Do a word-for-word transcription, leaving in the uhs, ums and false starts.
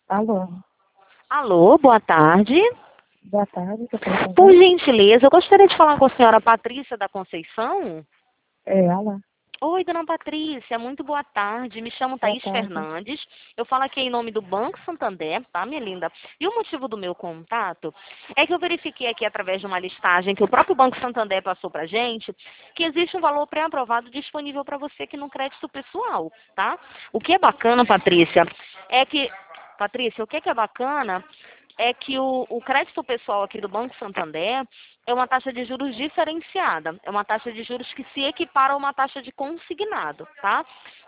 Alô, Alô, boa tarde. boa tarde, tô falando com Por quem? gentileza, eu gostaria de falar com a senhora Patrícia da Conceição. É ela. Oi, dona Patrícia, muito boa tarde. Me chamo Boa Thaís tarde. Fernandes. Eu falo aqui em nome do Banco Santander, tá, minha linda? E o motivo do meu contato é que eu verifiquei aqui através de uma listagem que o próprio Banco Santander passou pra gente, que existe um valor pré-aprovado disponível para você aqui no crédito pessoal, tá? O que é bacana, Patrícia, é que Patrícia, o que é que é bacana é que o, o crédito pessoal aqui do Banco Santander é uma taxa de juros diferenciada. É uma taxa de juros que se equipara a uma taxa de consignado, tá?